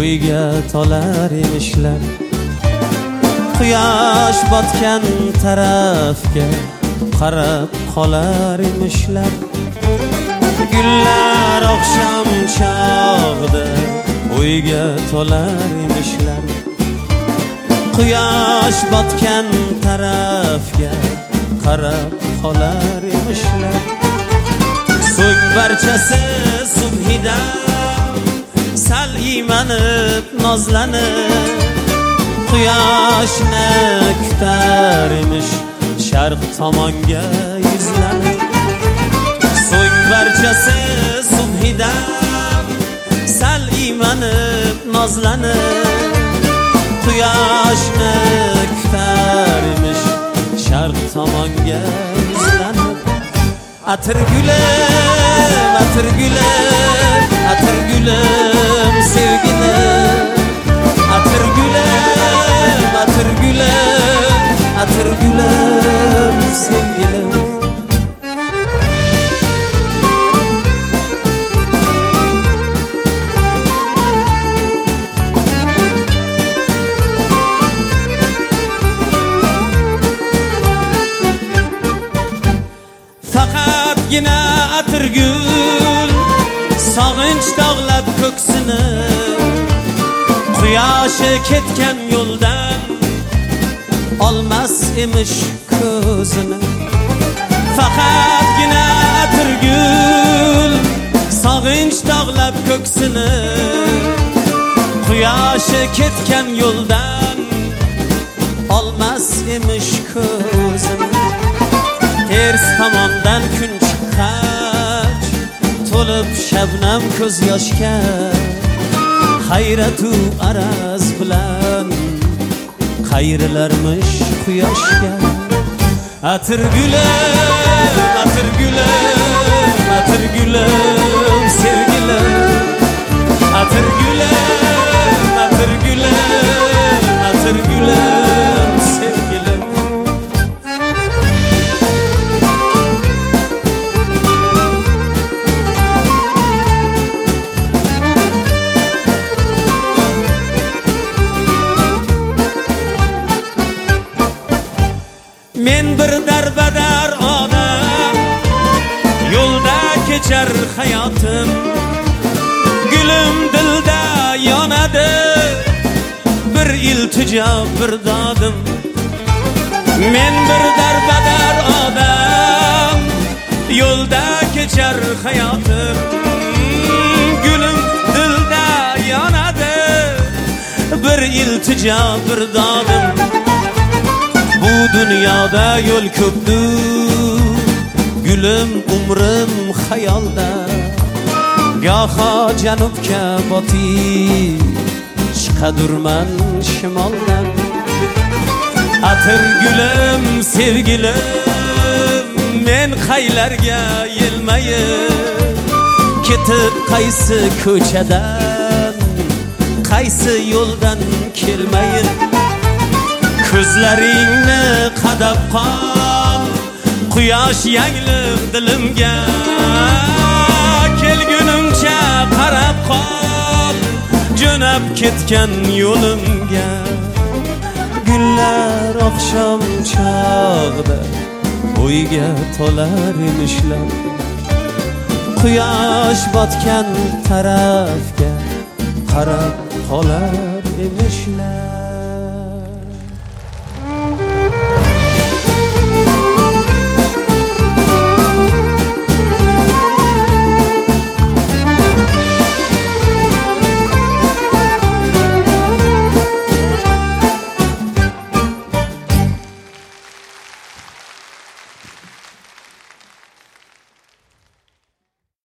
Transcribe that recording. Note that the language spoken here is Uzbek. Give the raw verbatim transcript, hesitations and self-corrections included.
o'yga tolar emishlar. Quyosh botgan tarafga qarab qolar emishlar. Gullar oqshom chog'ida o'yga tolar emishlar. Quyosh botgan tarafga qarab qolar emishlar. So'ng barchasi subhida sal iymanib nozlanib quyoshni kutar emish sharq tomonga yuzlanib. So'ng barchasi subhida sal iymanib nozlanib quyoshni kutar emish sharq tomonga yuzlanib. Atir gulim, atir gulim, atir gulim sevgilim. Atir gulim, atir gulim, atir gulim sevgilim. Faqatgina atir gul sog'inch dog'lab ko'ksini, quyoshi ketgan yo'ldan olmas emish ko'zini. Faqatgina atir gul sog'inch dog'lab ko'ksini, quyoshi ketgan yo'ldan olmas emish ko'zini. Ters tomondan kun chiqqach to'lib shabnam ko'z yoshga, hayratu araz bilan qayrilarmish quyoshga. Atir gulim, atir gulim, atir gulim sevgilim. Atir gulim, atir gulim, atir gulim sevgilim. Men bir darbadar odam, yo'lda kechar hayotim. Gulim dilda yonadi, bir iltijo bir dodim. Men bir darbadar odam, yo'lda kechar hayotim. Gulim dilda yonadi, bir iltijo bir dodim. Bu dunyoda yo'l ko'pdir, gulim umrim xayolda. Goho janubga botib chiqadurman shimoldan. Atir gulim sevgilim, men qaylarga yelmayib ketib qaysi ko'chadan qaysi yo'ldan kelmayib. Ko'zlaringni qadab qol, quyosh yanglig dilimga. Kelgunimcha qarab qol, jo'nab ketgan yo'limga. Gullar oqshom chog'ida o'yga tolar emishlar. Quyosh botgan tarafga qarab qolar emishlar.